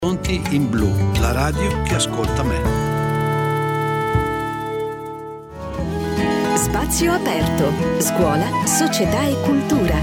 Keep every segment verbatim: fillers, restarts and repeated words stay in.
Orizzonti in Blu, la radio che ascolta me. Spazio aperto, scuola, società e cultura.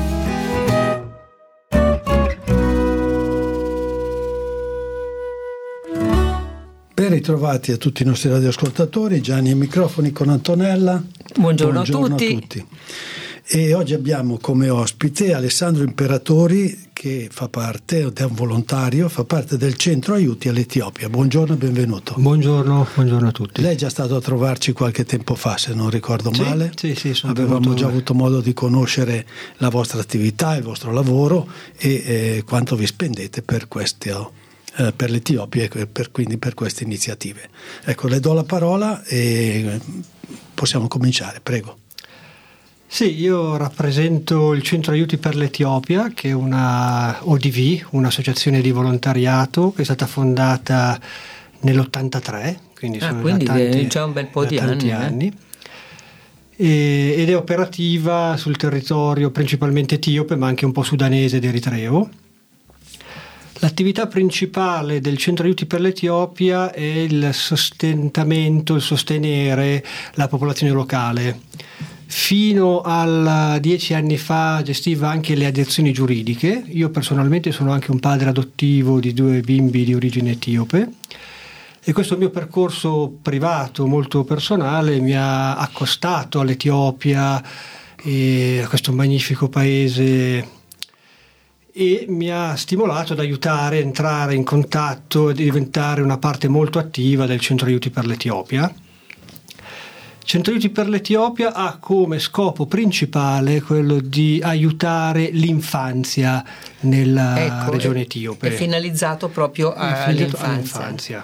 Ben ritrovati a tutti i nostri radioascoltatori, Gianni ai microfoni con Antonella. Buongiorno, Buongiorno a, tutti. a tutti. E oggi abbiamo come ospite Alessandro Imperatori, che fa parte, è un volontario, fa parte del centro aiuti all'Etiopia. Buongiorno e benvenuto. Buongiorno, buongiorno a tutti. Lei è già stato a trovarci qualche tempo fa, se non ricordo sì, male. Sì, sì, sono Avevamo venuto... già avuto modo di conoscere la vostra attività, il vostro lavoro e eh, quanto vi spendete per questo. Eh, per l'Etiopia e per, quindi per queste iniziative. Ecco, le do la parola e possiamo cominciare, prego. Sì, io rappresento il Centro Aiuti per l'Etiopia, che è una O D V, un'associazione di volontariato che è stata fondata nell'ottantatré, quindi ah, sono quindi da tanti, già un bel po' di tanti anni, anni. Eh? E, ed è operativa sul territorio principalmente etiope, ma anche un po' sudanese ed eritreo. L'attività principale del Centro Aiuti per l'Etiopia è il sostentamento, il sostenere la popolazione locale. Fino a dieci anni fa gestiva anche le adozioni giuridiche. Io personalmente sono anche un padre adottivo di due bimbi di origine etiope e questo mio percorso privato molto personale mi ha accostato all'Etiopia e a questo magnifico paese e mi ha stimolato ad aiutare, a entrare in contatto e diventare una parte molto attiva del Centro Aiuti per l'Etiopia. Centro Aiuti per l'Etiopia ha come scopo principale quello di aiutare l'infanzia nella ecco, regione etiope. È finalizzato proprio è all'infanzia. all'infanzia.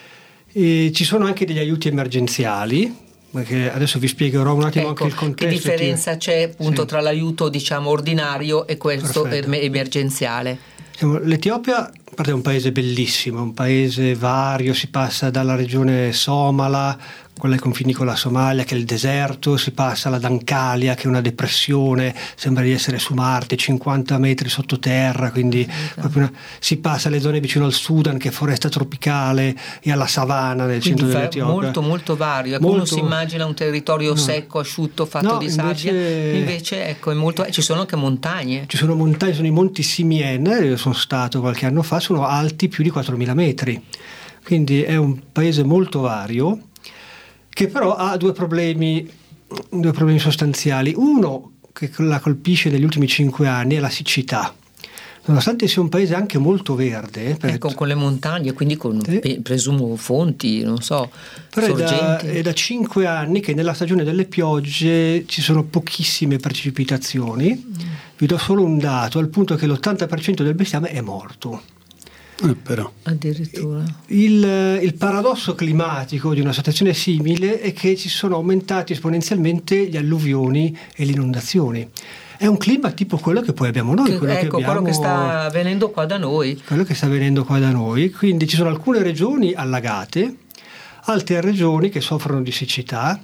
E ci sono anche degli aiuti emergenziali, perché adesso vi spiegherò un attimo ecco, anche il contesto. Che differenza ti... c'è appunto sì. tra l'aiuto diciamo ordinario e questo Perfetto. emergenziale? L'Etiopia è un paese bellissimo, un paese vario, si passa dalla regione somala, quella ai confini con la Somalia, che è il deserto, si passa alla Dankalia, che è una depressione, sembra di essere su Marte, cinquanta metri sottoterra, quindi esatto. proprio una, si passa alle zone vicino al Sudan, che è foresta tropicale, e alla savana nel quindi centro dell'Etiopia. Molto molto vario, molto... uno si immagina un territorio no. secco, asciutto, fatto no, di invece... sabbia, invece ecco, è molto... ci sono anche montagne. Ci sono montagne, sono i monti Simien, io sono stato qualche anno fa, sono alti più di quattromila metri, quindi è un paese molto vario, che però ha due problemi, due problemi sostanziali. Uno che la colpisce negli ultimi cinque anni è la siccità. Nonostante sia un paese anche molto verde, ecco, con le montagne, quindi con eh, presumo fonti, non so, però sorgenti. È da, è da cinque anni che nella stagione delle piogge ci sono pochissime precipitazioni. Mm. Vi do solo un dato, al punto che l'ottanta per cento del bestiame è morto. Eh, però. Addirittura. Il, il paradosso climatico di una situazione simile è che ci sono aumentati esponenzialmente gli alluvioni e le inondazioni. È un clima tipo quello che poi abbiamo noi. Che, quello ecco, che abbiamo, quello che sta avvenendo qua da noi. Quello che sta avvenendo qua da noi. Quindi ci sono alcune regioni allagate, altre regioni che soffrono di siccità.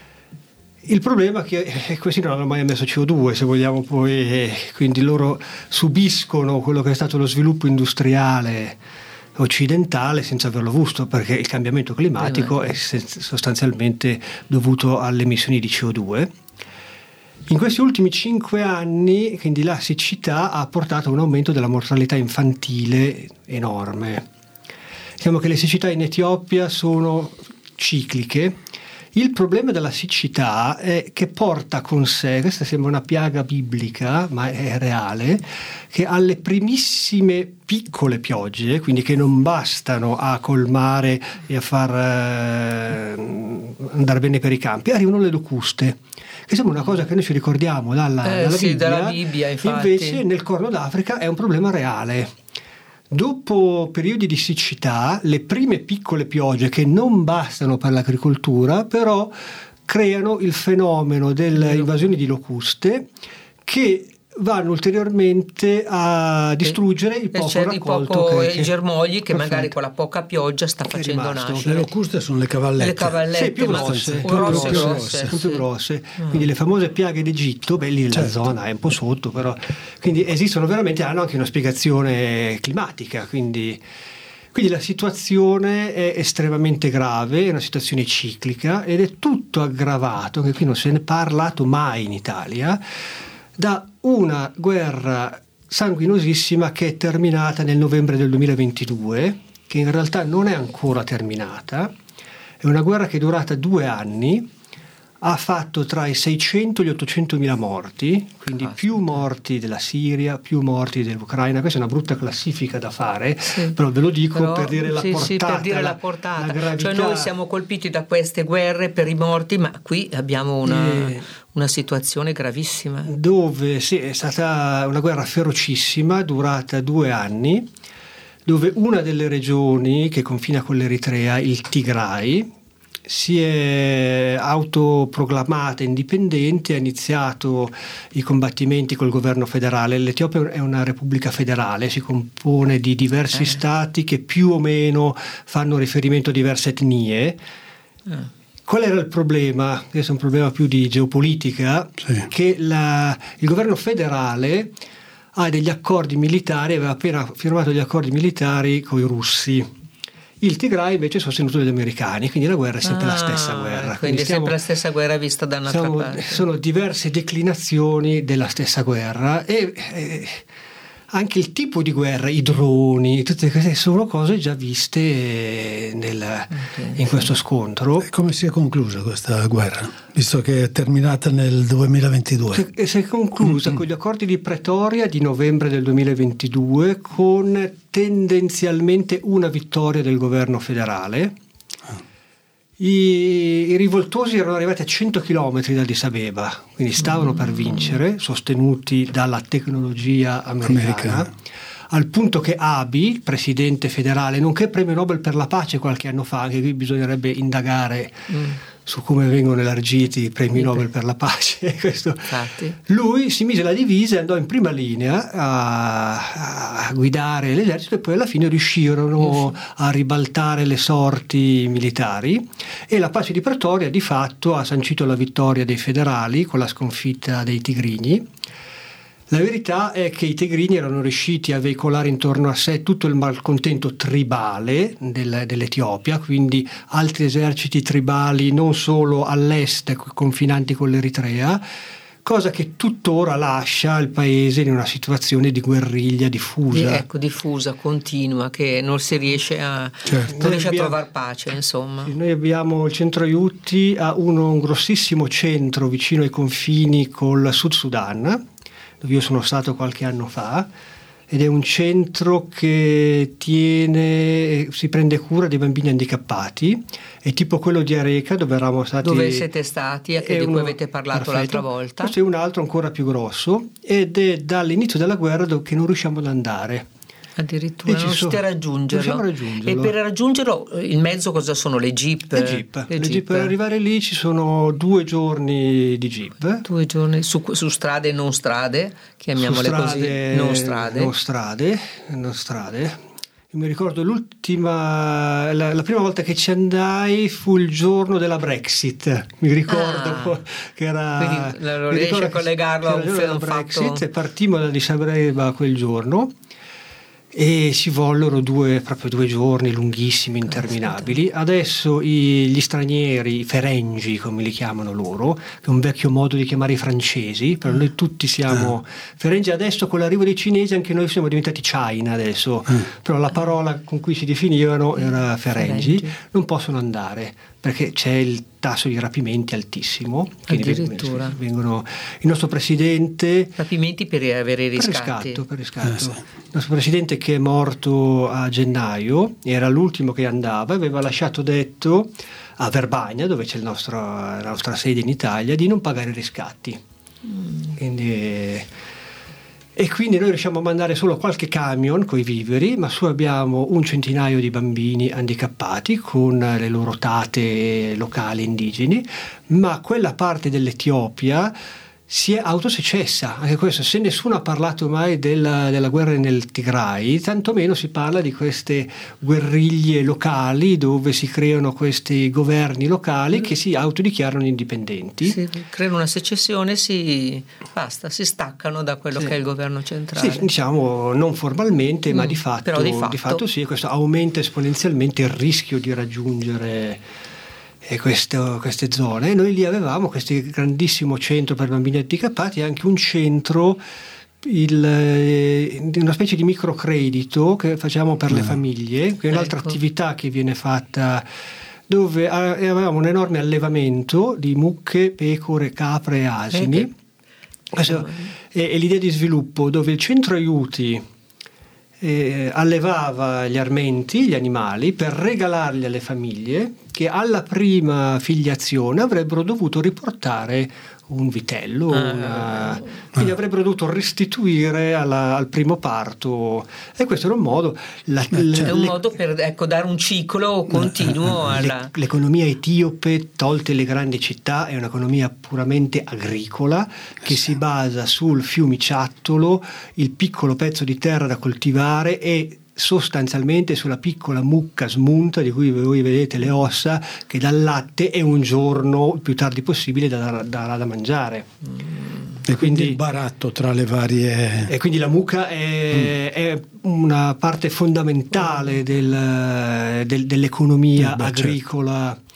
Il problema è che questi non hanno mai emesso C O due, se vogliamo, poi, quindi loro subiscono quello che è stato lo sviluppo industriale occidentale senza averlo visto, perché il cambiamento climatico è sostanzialmente dovuto alle emissioni di C O due. In questi ultimi cinque anni, quindi la siccità ha portato a un aumento della mortalità infantile enorme. Diciamo che le siccità in Etiopia sono cicliche. Il problema della siccità è che porta con sé, questa sembra una piaga biblica, ma è reale, che alle primissime piccole piogge, quindi che non bastano a colmare e a far eh, andare bene per i campi, arrivano le locuste, che sembra una cosa che noi ci ricordiamo dalla, eh, dalla sì, Bibbia, dalla Bibbia, infatti. Invece nel Corno d'Africa è un problema reale. Dopo periodi di siccità, le prime piccole piogge che non bastano per l'agricoltura, però creano il fenomeno delle invasioni di locuste che vanno ulteriormente a distruggere il poco c'è raccolto poco, che, i germogli che perfetto. magari con la poca pioggia sta facendo nascere. Le locuste sono le cavallette. Le cavallette, sì, più ma grosse, più più grosse, grosse, grosse, più sì. grosse. Mm. Quindi le famose piaghe d'Egitto, beh, lì la certo. zona è un po' sotto, però quindi esistono veramente, hanno anche una spiegazione climatica, quindi Quindi la situazione è estremamente grave, è una situazione ciclica ed è tutto aggravato, che qui non se ne è parlato mai in Italia, da una guerra sanguinosissima che è terminata nel novembre del duemilaventidue, che in realtà non è ancora terminata. È una guerra che è durata due anni, ha fatto tra i seicento e gli ottocentomila morti, quindi ah, più morti della Siria, più morti dell'Ucraina. Questa è una brutta classifica da fare, sì. però ve lo dico però, per dire la sì, portata. Sì, per dire la, la portata. La gravità. Cioè noi siamo colpiti da queste guerre per i morti, ma qui abbiamo una, eh, una situazione gravissima. Dove sì, è stata una guerra ferocissima, durata due anni, dove una delle regioni che confina con l'Eritrea, il Tigray, si è autoproclamata indipendente, ha iniziato i combattimenti col governo federale. L'Etiopia è una repubblica federale, si compone di diversi eh. stati che più o meno fanno riferimento a diverse etnie. Eh. Qual era il problema? Questo è un problema più di geopolitica, sì. che la, il governo federale ha degli accordi militari, aveva appena firmato degli accordi militari con i russi. Il Tigray invece è sostenuto dagli americani, quindi la guerra è sempre ah, la stessa guerra. Quindi, quindi è stiamo, sempre la stessa guerra vista da un'altra siamo, parte. Sono diverse declinazioni della stessa guerra e eh, anche il tipo di guerra, i droni, tutte queste sono cose già viste nel, okay. in questo scontro. E come si è conclusa questa guerra, visto che è terminata nel duemilaventidue? Si, si è conclusa mm-hmm. con gli accordi di Pretoria di novembre del duemilaventidue, con tendenzialmente una vittoria del governo federale. I, I rivoltosi erano arrivati a cento chilometri da Addis Abeba, quindi stavano per vincere, sostenuti dalla tecnologia americana, americana. Al punto che Abiy, il presidente federale, nonché premio Nobel per la pace qualche anno fa, anche qui bisognerebbe indagare mm. su come vengono elargiti i premi Nobel per la pace, questo. Lui si mise la divisa e andò in prima linea a, a guidare l'esercito e poi alla fine riuscirono a ribaltare le sorti militari e la pace di Pretoria di fatto ha sancito la vittoria dei federali con la sconfitta dei tigrini. La verità è che i tigrini erano riusciti a veicolare intorno a sé tutto il malcontento tribale del, dell'Etiopia, quindi altri eserciti tribali non solo all'est confinanti con l'Eritrea, cosa che tuttora lascia il paese in una situazione di guerriglia diffusa. Ecco, diffusa, continua, che non si riesce a, certo. non riesce abbiamo, a trovare pace, insomma. Noi abbiamo il centro aiuti a uno, un grossissimo centro vicino ai confini col Sud Sudan, dove io sono stato qualche anno fa, ed è un centro che tiene, si prende cura dei bambini handicappati, è tipo quello di Areca dove eravamo stati. Dove siete stati e di uno, cui avete parlato perfetto. L'altra volta. Questo è un altro ancora più grosso ed è dall'inizio della guerra che non riusciamo ad andare. Addirittura non riuscite a raggiungerlo. raggiungerlo. E per raggiungerlo il mezzo cosa sono? Le jeep? Le jeep. Le le jeep. jeep. Per arrivare lì ci sono due giorni di jeep. Due giorni su, su strade e non strade, chiamiamole strade, così. Non strade. Non strade, non strade. Io mi ricordo l'ultima, la, la prima volta che ci andai fu il giorno della Brexit. Mi ricordo ah, che era. Quindi non riesce a collegarlo a un fatto. Brexit e partimmo da Addis Abeba quel giorno. E ci vollero due, proprio due giorni lunghissimi, interminabili. Adesso i, gli stranieri, i ferengi come li chiamano loro, che è un vecchio modo di chiamare i francesi, però noi tutti siamo ferengi. Adesso con l'arrivo dei cinesi anche noi siamo diventati China adesso, però la parola con cui si definivano era ferengi. Non possono andare perché c'è il tasso di rapimenti altissimo. Addirittura vengono, il nostro presidente rapimenti per avere i riscatti per riscatto, per riscatto. Eh, sì. Il nostro presidente, che è morto a gennaio, era l'ultimo che andava, aveva lasciato detto a Verbania, dove c'è il nostro, la nostra sede in Italia, di non pagare riscatti. mm. quindi E quindi noi riusciamo a mandare solo qualche camion con i viveri, ma su abbiamo un centinaio di bambini handicappati con le loro tate locali indigeni, ma quella parte dell'Etiopia si è autosecessa, anche questo, se nessuno ha parlato mai della, della guerra nel Tigray, tantomeno si parla di queste guerriglie locali dove si creano questi governi locali che si autodichiarano indipendenti. Si creano una secessione, si basta, si staccano da quello sì. che è il governo centrale. Sì, diciamo non formalmente, mm, ma di fatto, però di fatto. di fatto sì, questo aumenta esponenzialmente il rischio di raggiungere E questo, queste zone. Noi lì avevamo questo grandissimo centro per bambini handicappati e anche un centro, il, una specie di microcredito che facciamo per ah. le famiglie, che è un'altra ecco. attività che viene fatta, dove avevamo un enorme allevamento di mucche, pecore, capre e asini. Eh, questo è, è l'idea di sviluppo, dove il centro aiuti Eh, allevava gli armenti, gli animali, per regalarli alle famiglie che alla prima filiazione avrebbero dovuto riportare un vitello, ah, una... quindi avrebbero dovuto restituire alla, al primo parto, e questo era un modo la, le, è un le, modo per ecco, dare un ciclo continuo alla... le, l'economia etiope, tolte le grandi città, è un'economia puramente agricola che si basa sul fiumiciattolo, il piccolo pezzo di terra da coltivare e sostanzialmente sulla piccola mucca smunta di cui voi vedete le ossa, che dà latte e un giorno il più tardi possibile darà da, da mangiare. Mm. E quindi il baratto tra le varie... E quindi la mucca è, mm. è una parte fondamentale del, del, dell'economia eh beh, agricola. Certo.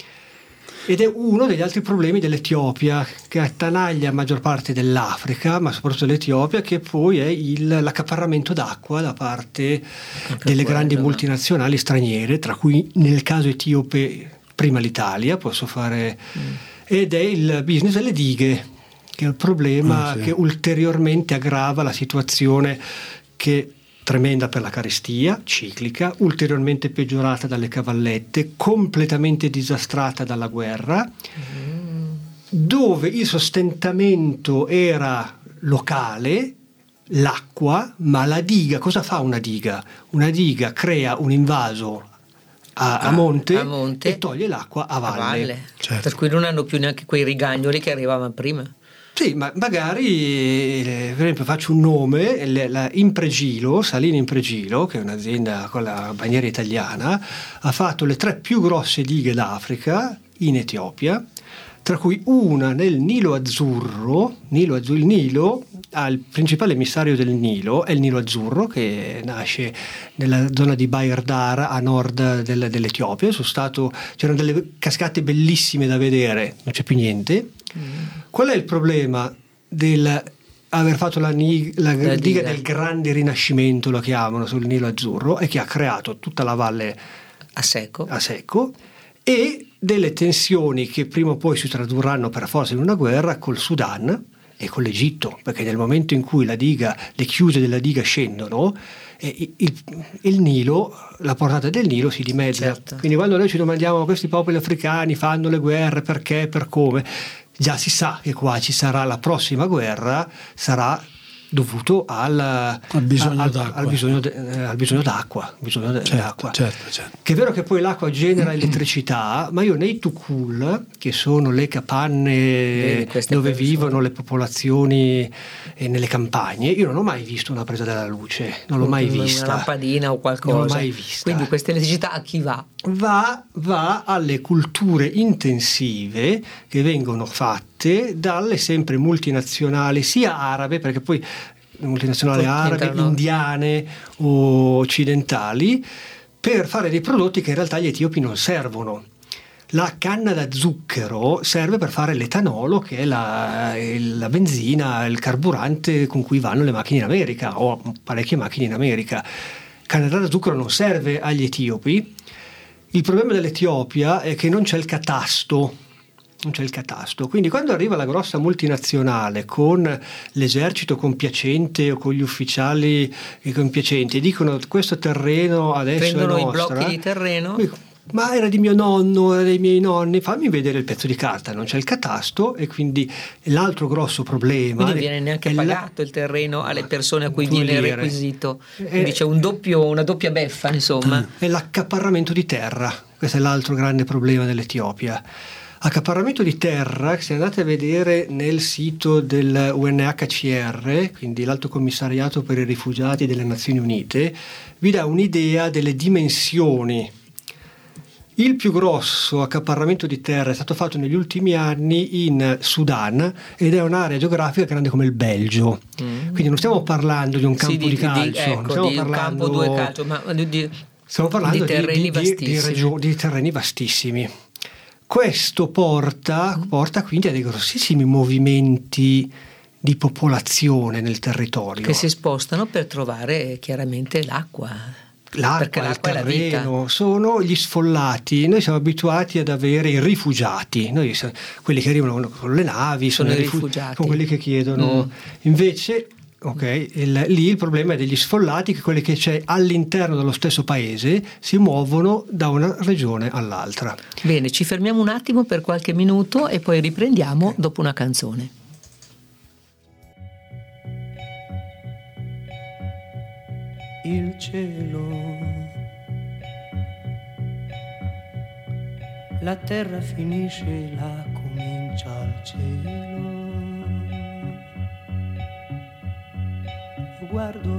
Ed è uno degli altri problemi dell'Etiopia, che attanaglia la maggior parte dell'Africa, ma soprattutto dell'Etiopia, che poi è il, l'accaparramento d'acqua da parte Anche delle grandi quello, multinazionali straniere, tra cui nel caso etiope prima l'Italia, posso fare, mm. ed è il business delle dighe, che è il problema ah, sì. che ulteriormente aggrava la situazione che tremenda per la carestia ciclica, ulteriormente peggiorata dalle cavallette, completamente disastrata dalla guerra, mm. dove il sostentamento era locale, l'acqua, ma la diga, cosa fa una diga? Una diga crea un invaso a, a, monte, a monte e toglie l'acqua a valle, a valle. Certo. Per cui non hanno più neanche quei rigagnoli che arrivavano prima. Sì, ma magari, per esempio, faccio un nome, la Impregilo, Salina Impregilo, che è un'azienda con la bandiera italiana, ha fatto le tre più grosse dighe d'Africa in Etiopia, tra cui una nel Nilo Azzurro. Nilo Azzurro, il Nilo, ah, il principale emissario del Nilo è il Nilo Azzurro, che nasce nella zona di Bahr Dar a nord del, dell'Etiopia. Sono stato, c'erano delle cascate bellissime da vedere, non c'è più niente. Mm. Qual è il problema del aver fatto la, la, la diga del grande rinascimento, lo chiamano, sul Nilo Azzurro, è che ha creato tutta la valle a secco, a secco e delle tensioni che prima o poi si tradurranno per forza in una guerra col Sudan e con l'Egitto, perché nel momento in cui la diga, le chiuse della diga scendono, eh, il, il Nilo, la portata del Nilo si dimezza. Certo. Quindi quando noi ci domandiamo questi popoli africani fanno le guerre perché, per come, già si sa che qua ci sarà la prossima guerra, sarà dovuto al, al, bisogno, al, d'acqua. al, bisogno, de, al bisogno d'acqua, bisogno de, certo, d'acqua. Certo, certo. Che è vero che poi l'acqua genera elettricità, ma io nei Tukul, che sono le capanne Vedi, dove persone. vivono le popolazioni e nelle campagne, io non ho mai visto una presa della luce, non l'ho mai vista. Una lampadina o qualcosa. Non l'ho mai vista. Quindi questa elettricità a chi va? Va, va alle culture intensive che vengono fatte dalle sempre multinazionali, sia arabe, perché poi multinazionali arabe, indiane o occidentali, per fare dei prodotti che in realtà agli etiopi non servono. La canna da zucchero serve per fare l'etanolo, che è la, la benzina, il carburante con cui vanno le macchine in America, o parecchie macchine in America. Canna da zucchero non serve agli etiopi. Il problema dell'Etiopia è che non c'è il catasto, non c'è il catasto. Quindi quando arriva la grossa multinazionale con l'esercito compiacente o con gli ufficiali compiacenti e dicono questo terreno adesso prendono è nostro, i blocchi di terreno, ma era di mio nonno, era dei miei nonni, fammi vedere il pezzo di carta, non c'è il catasto. E quindi l'altro grosso problema, quindi non viene neanche pagato la... il terreno alle persone a cui viene dire. requisito, Eh, quindi c'è un doppio, una doppia beffa, insomma. È l'accaparramento di terra, questo è l'altro grande problema dell'Etiopia. Accaparramento di terra, se andate a vedere nel sito del U N H C R, quindi l'Alto Commissariato per i Rifugiati delle Nazioni Unite, vi dà un'idea delle dimensioni. Il più grosso accaparramento di terra è stato fatto negli ultimi anni in Sudan ed è un'area geografica grande come il Belgio. Mm. Quindi non stiamo parlando di un campo sì, di, di calcio, di, ecco, non stiamo di parlando un campo due calcio, ma di, di, stiamo parlando di terreni di, vastissimi. Di, di, regio, di terreni vastissimi. Questo porta, porta quindi a dei grossissimi movimenti di popolazione nel territorio. Che si spostano per trovare chiaramente l'acqua. L'acqua, l'acqua il terreno, sono gli sfollati. Noi siamo abituati ad avere i rifugiati. Noi, quelli che arrivano con le navi sono, sono i rifugiati. Con quelli che chiedono. Mm. Invece... Ok, il, lì il problema è degli sfollati, che quelli che c'è all'interno dello stesso paese si muovono da una regione all'altra. Bene, ci fermiamo un attimo per qualche minuto e poi riprendiamo okay. dopo una canzone. Il cielo, la terra finisce, la comincia il cielo. Guardo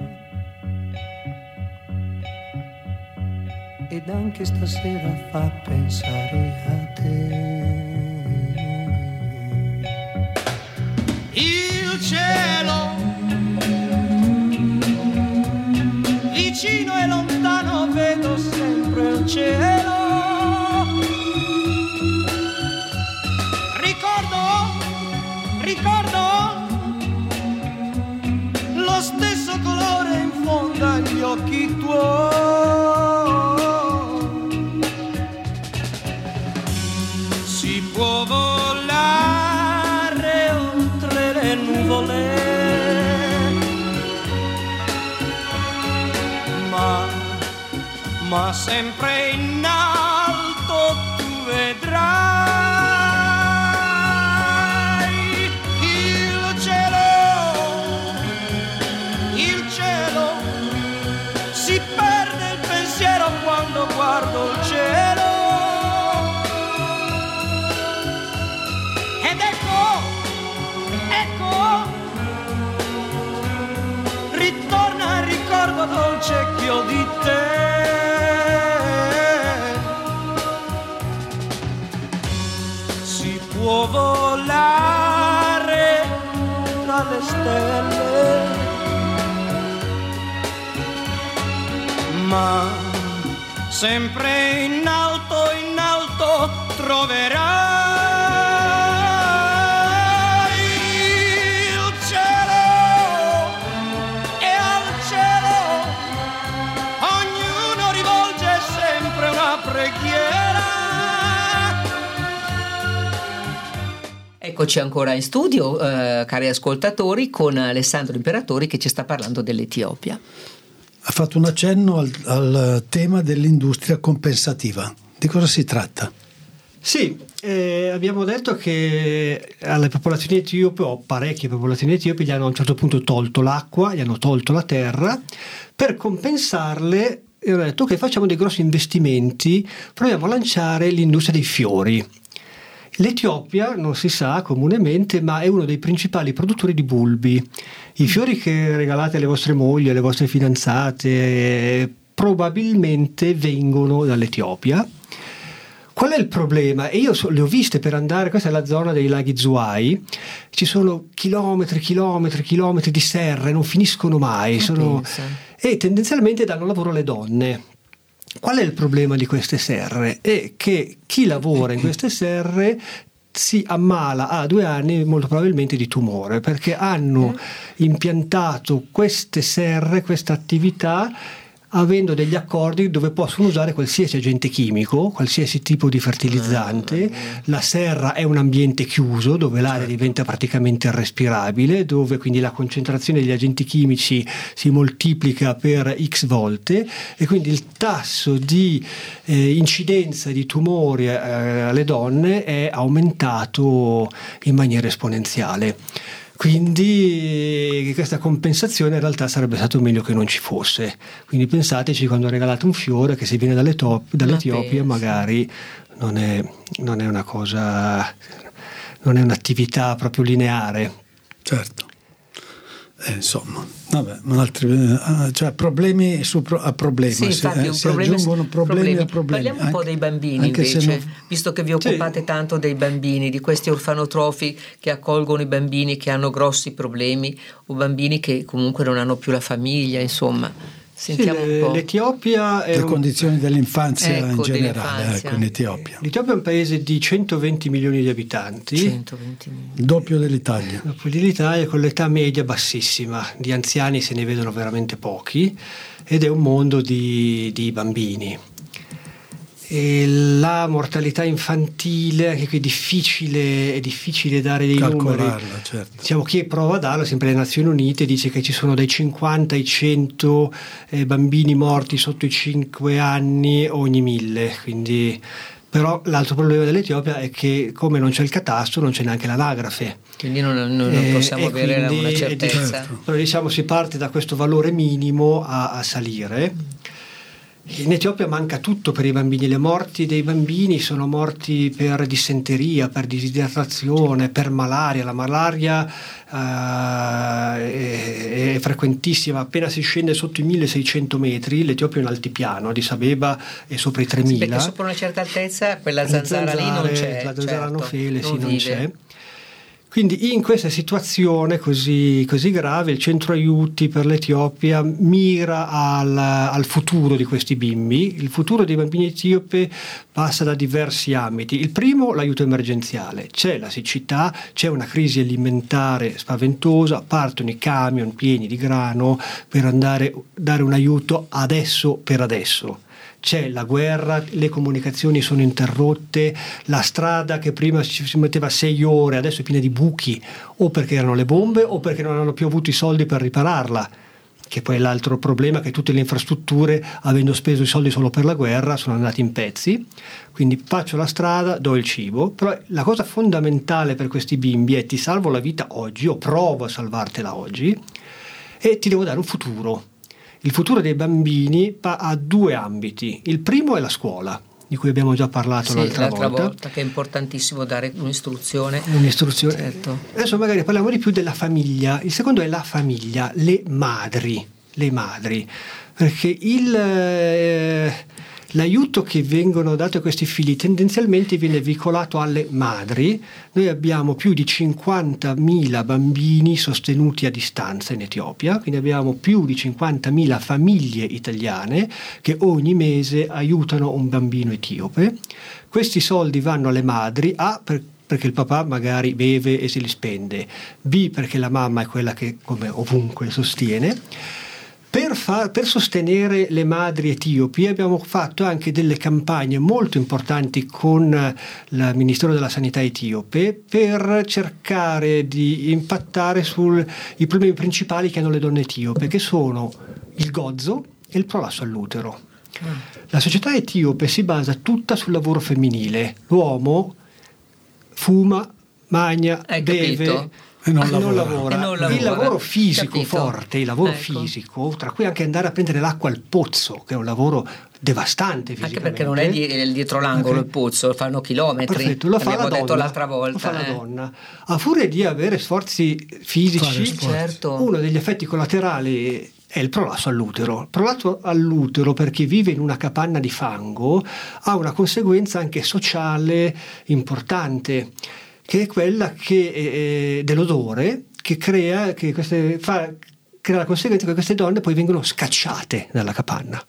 ed anche stasera fa pensare a te. Il cielo vicino e lontano, vedo sempre il cielo. Ricordo, ricordo lo stesso colore in fondo agli occhi tuoi. Si può volare oltre le nuvole, ma, ma sempre in alto tu vedrai. Quando guardo il cielo ed ecco, ecco, ritorna il ricordo dolce che ho di te. Si può volare tra le stelle, ma sempre in alto, in alto troverai il cielo, e al cielo ognuno rivolge sempre una preghiera. Eccoci ancora in studio, eh, cari ascoltatori, con Alessandro Imperatori che ci sta parlando dell'Etiopia. Ha fatto un accenno al, al tema dell'industria compensativa. Di cosa si tratta? Sì, eh, abbiamo detto che alle popolazioni etiopi, o parecchie popolazioni etiopi, gli hanno a un certo punto tolto l'acqua, gli hanno tolto la terra. Per compensarle hanno detto che facciamo dei grossi investimenti, proviamo a lanciare l'industria dei fiori. L'Etiopia, non si sa comunemente, ma è uno dei principali produttori di bulbi. I fiori che regalate alle vostre mogli, alle vostre fidanzate, probabilmente vengono dall'Etiopia. Qual è il problema? E io so, le ho viste per andare, questa è la zona dei laghi Zuai, ci sono chilometri, chilometri, chilometri di serre, non finiscono mai, sono, e tendenzialmente danno lavoro alle donne. Qual è il problema di queste serre? È che chi lavora in queste serre si ammala a due anni molto probabilmente di tumore, perché hanno impiantato queste serre, questa attività, avendo degli accordi dove possono usare qualsiasi agente chimico, qualsiasi tipo di fertilizzante. La serra è un ambiente chiuso dove l'aria diventa praticamente irrespirabile, dove quindi la concentrazione degli agenti chimici si moltiplica per x volte, e quindi il tasso di eh, incidenza di tumori eh, alle donne è aumentato in maniera esponenziale. Quindi questa compensazione in realtà sarebbe stato meglio che non ci fosse. Quindi pensateci quando regalate un fiore che se viene dalle top, dall'Etiopia magari non è, non è una cosa, non è un'attività proprio lineare. Certo. Eh, insomma, vabbè, altri, cioè problemi su pro, a problemi, sì, si, infatti, eh, si problemi, aggiungono problemi, problemi a problemi. Parliamo un anche, po' dei bambini invece, non... visto che vi occupate sì. tanto dei bambini, di questi orfanotrofi che accolgono i bambini che hanno grossi problemi o bambini che comunque non hanno più la famiglia, insomma. Sentiamo sì, un po'. L'Etiopia è le un... condizioni dell'infanzia ecco, in generale, dell'infanzia. Ecco, in Etiopia. L'Etiopia è un paese di centoventi milioni di abitanti, centoventi milioni. Doppio dell'Italia. Doppio dell'Italia, con l'età media bassissima, di anziani se ne vedono veramente pochi, ed è un mondo di, di bambini. E la mortalità infantile, anche qui è difficile, è difficile dare dei numeri. Certo. Diciamo, chi prova a darlo, sempre le Nazioni Unite, dice che ci sono dai cinquanta ai cento eh, bambini morti sotto i cinque anni ogni mille, quindi... Però l'altro problema dell'Etiopia è che come non c'è il catasto non c'è neanche l'anagrafe. Quindi non, non, non possiamo eh, avere quindi, una certezza. Certo. Però diciamo si parte da questo valore minimo a, a salire. In Etiopia manca tutto per i bambini, le morti dei bambini sono morti per dissenteria, per disidratazione, per malaria. La malaria uh, è, è frequentissima, appena si scende sotto i milleseicento metri, l'Etiopia è un altipiano, Addis Abeba è sopra i tremila. Sì, perché sopra una certa altezza quella zanzara, zanzara lì non c'è. La zanzara certo, anofele non sì, non vive. c'è. Quindi in questa situazione così, così grave il centro aiuti per l'Etiopia mira al, al futuro di questi bimbi. Il futuro dei bambini etiopi passa da diversi ambiti. Il primo, l'aiuto emergenziale. C'è la siccità, c'è una crisi alimentare spaventosa, partono i camion pieni di grano per andare a dare un aiuto adesso per adesso. C'è la guerra, le comunicazioni sono interrotte, la strada che prima ci si metteva sei ore adesso è piena di buchi, o perché erano le bombe o perché non hanno più avuto i soldi per ripararla, che poi è l'altro problema, che tutte le infrastrutture, avendo speso i soldi solo per la guerra, sono andate in pezzi. Quindi faccio la strada, do il cibo, però la cosa fondamentale per questi bimbi è: ti salvo la vita oggi o provo a salvartela oggi e ti devo dare un futuro. Il futuro dei bambini ha due ambiti. Il primo è la scuola, di cui abbiamo già parlato sì, l'altra, l'altra volta. volta, che è importantissimo dare un'istruzione. Un'istruzione. Certo. Adesso magari parliamo di più della famiglia. Il secondo è la famiglia, le madri, le madri, perché il eh, l'aiuto che vengono dati a questi figli tendenzialmente viene veicolato alle madri. Noi abbiamo più di cinquantamila bambini sostenuti a distanza in Etiopia, quindi abbiamo più di cinquantamila famiglie italiane che ogni mese aiutano un bambino etiope. Questi soldi vanno alle madri, A, per perché il papà magari beve e se li spende, B, perché la mamma è quella che come ovunque sostiene. Per, far, per sostenere le madri etiopi abbiamo fatto anche delle campagne molto importanti con il Ministero della Sanità etiope per cercare di impattare sui problemi principali che hanno le donne etiope, che sono il gozzo e il prolasso all'utero. La società etiope si basa tutta sul lavoro femminile. L'uomo fuma, mangia, Hai beve capito? E non, Ah, non lavora. lavora. E non lavora. Il lavoro fisico Capito. forte, il lavoro Ecco. fisico, tra cui anche andare a prendere l'acqua al pozzo, che è un lavoro devastante Anche fisicamente. perché non è di, dietro l'angolo Ok. il pozzo, fanno chilometri. Perfetto, lo fa Abbiamo la detto donna, l'altra volta. lo fa la eh. donna. A furia di avere sforzi fisici, Fare sforzi. Certo. uno degli effetti collaterali è il prolasso all'utero. Il prolasso all'utero, per chi vive in una capanna di fango, ha una conseguenza anche sociale importante, che è quella che, eh, dell'odore, che crea, che queste, fa, crea la conseguenza che queste donne poi vengono scacciate dalla capanna.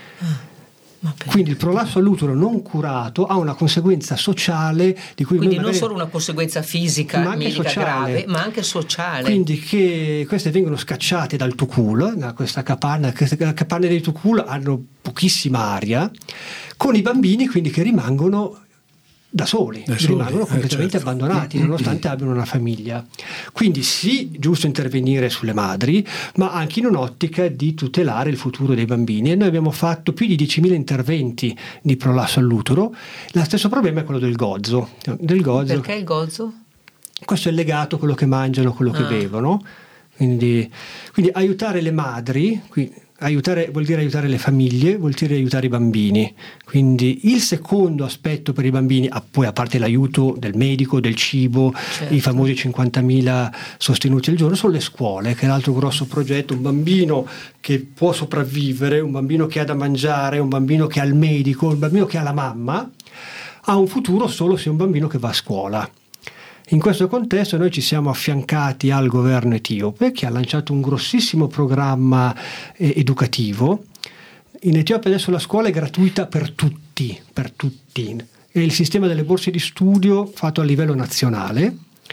Ma per- Quindi il prolasso all'utero non curato ha una conseguenza sociale di cui Quindi noi non magari, solo una conseguenza fisica, ma anche medica sociale. grave, ma anche sociale. Quindi che queste vengono scacciate dal tukul, da questa capanna, queste capanne dei tukul hanno pochissima aria, con i bambini quindi che rimangono da soli, Da soli, rimangono eh, completamente certo. abbandonati nonostante abbiano una famiglia. Quindi sì, giusto intervenire sulle madri, ma anche in un'ottica di tutelare il futuro dei bambini. E noi abbiamo fatto più di diecimila interventi di prolasso all'utero. Lo stesso problema è quello del gozzo. Del gozzo. Perché il gozzo? Questo è legato a quello che mangiano, quello che Ah. bevono. Quindi, quindi aiutare le madri, qui, aiutare vuol dire aiutare le famiglie, vuol dire aiutare i bambini. Quindi il secondo aspetto per i bambini, poi a parte l'aiuto del medico, del cibo, certo. i famosi cinquantamila sostenuti al giorno, sono le scuole, che è l'altro grosso progetto. Un bambino che può sopravvivere, un bambino che ha da mangiare, un bambino che ha il medico, un bambino che ha la mamma, ha un futuro solo se è un bambino che va a scuola. In questo contesto noi ci siamo affiancati al governo etiope, che ha lanciato un grossissimo programma eh, educativo. In Etiopia adesso la scuola è gratuita per tutti, per tutti. È il sistema delle borse di studio fatto a livello nazionale,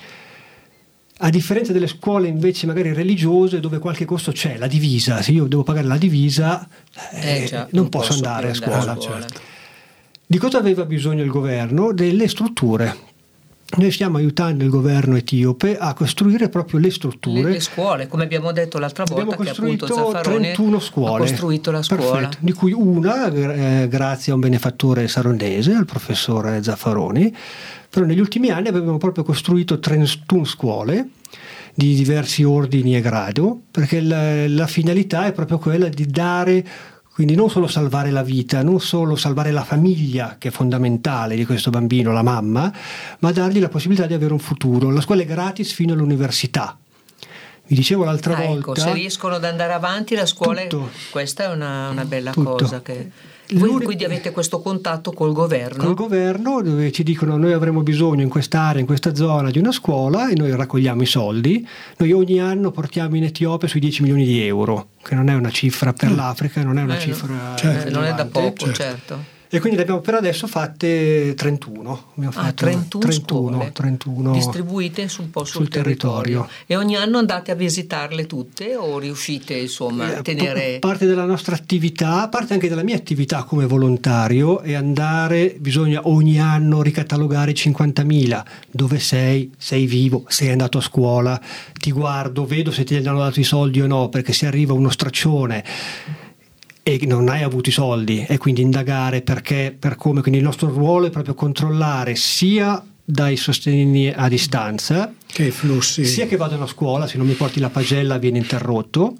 a differenza delle scuole invece magari religiose dove qualche costo c'è, la divisa. Se io devo pagare la divisa eh, eh, già, non, non posso, posso andare a scuola. A scuola. Certo. Di cosa aveva bisogno il governo? Delle strutture. Noi stiamo aiutando il governo etiope a costruire proprio le strutture. Le, le scuole, come abbiamo detto l'altra volta, abbiamo costruito che appunto Zaffaroni trentuno scuole, ha costruito la scuola. Perfetto, di cui una eh, grazie a un benefattore sarondese, al professore Zaffaroni. Però negli ultimi anni abbiamo proprio costruito trentuno scuole di diversi ordini e grado, perché la, la finalità è proprio quella di dare, quindi non solo salvare la vita, non solo salvare la famiglia, che è fondamentale di questo bambino, la mamma, ma dargli la possibilità di avere un futuro. La scuola è gratis fino all'università. Vi dicevo l'altra ah, volta... Ecco, se riescono ad andare avanti la scuola, tutto, questa è una, una bella tutto. cosa che... Voi quindi avete questo contatto col governo? Col governo, dove ci dicono noi avremo bisogno in quest'area, in questa zona di una scuola, e noi raccogliamo i soldi. Noi ogni anno portiamo in Etiopia sui dieci milioni di euro, che non è una cifra per mm. l'Africa, non è una eh, cifra certo. non è da poco, certo, certo. E quindi ne abbiamo per adesso fatte trentuno. Abbiamo ah, fatto trentuno, trentuno, scuole, trentuno distribuite su un po' sul, sul territorio. territorio. E ogni anno andate a visitarle tutte o riuscite insomma eh, a tenere... Parte della nostra attività, parte anche della mia attività come volontario, è andare, bisogna ogni anno ricatalogare cinquantamila. Dove sei? Sei vivo? Sei andato a scuola? Ti guardo, vedo se ti hanno dato i soldi o no, perché se arriva uno straccione e non hai avuto i soldi, e quindi indagare perché, per come, quindi il nostro ruolo è proprio controllare sia dai sostegni a distanza che i flussi, sia che vadano a scuola, se non mi porti la pagella viene interrotto,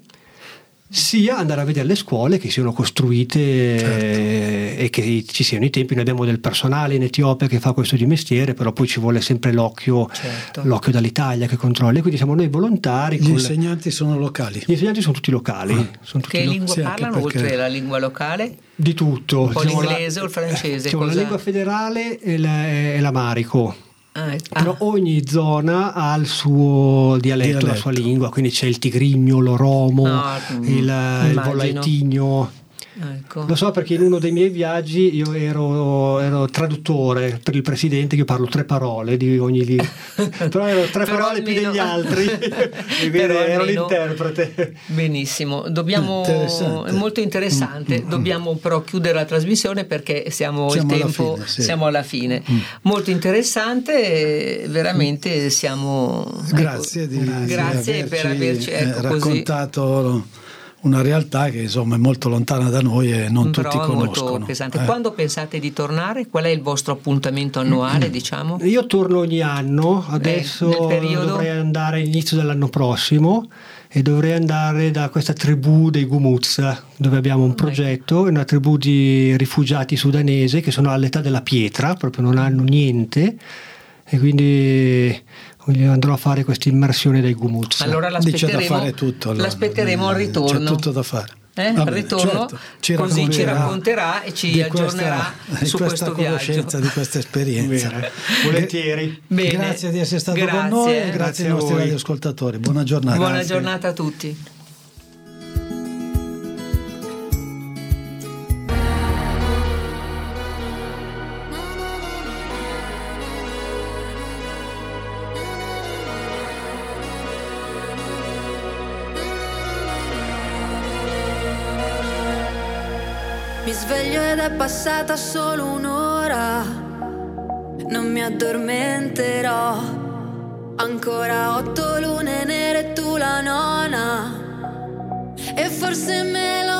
sia andare a vedere le scuole che siano costruite, certo. e che ci siano i tempi. Noi abbiamo del personale in Etiopia che fa questo di mestiere, però poi ci vuole sempre l'occhio, certo. l'occhio dall'Italia che controlla, quindi siamo noi volontari. Gli insegnanti le... sono locali? Gli insegnanti sono tutti locali. Ah. Sono tutti che lo... lingua sì, parlano perché... oltre alla lingua locale? Di tutto. Un po' l'inglese la... o il francese? Diciamo, la lingua federale è, la... è l'amarico. Ah, però ah. ogni zona ha il suo dialetto, dialetto, la sua lingua, quindi c'è il tigrignolo, l'oromo, ah, il, il volaitigno. Ecco. Lo so perché in uno dei miei viaggi io ero, ero traduttore per il presidente, che io parlo tre parole di ogni lingua, però ero tre però parole almeno... più degli altri e quindi ero almeno... l'interprete. Benissimo, dobbiamo, è molto interessante, mm, dobbiamo mm. però chiudere la trasmissione perché siamo, siamo il tempo, alla fine, sì. siamo alla fine. Mm. Molto interessante, veramente siamo... Grazie, ecco, di, grazie di averci, per averci ecco, raccontato... Così. Una realtà che insomma è molto lontana da noi e non però tutti conoscono. Molto pesante. Eh. Quando pensate di tornare? Qual è il vostro appuntamento annuale, diciamo? Io torno ogni anno, adesso eh, dovrei andare all'inizio dell'anno prossimo e dovrei andare da questa tribù dei Gumuz, dove abbiamo un progetto, è una tribù di rifugiati sudanesi che sono all'età della pietra, proprio non hanno niente, e quindi andrò a fare questa immersione dai Gumuz. Allora l'aspetteremo, Dice da fare tutto, allora. l'aspetteremo al ritorno. C'è tutto da fare. Eh? Vabbè, al ritorno, certo. ci così ci racconterà e ci aggiornerà questa, su questa questo conoscenza viaggio. di questa esperienza. Bene. Volentieri. Bene. Grazie di essere stato grazie. con noi e grazie, grazie ai nostri voi. radioascoltatori. Buona giornata. Buona grazie. giornata a tutti. Mi sveglio ed è passata solo un'ora, non mi addormenterò. Ancora otto lune nere e tu la nona, e forse me lo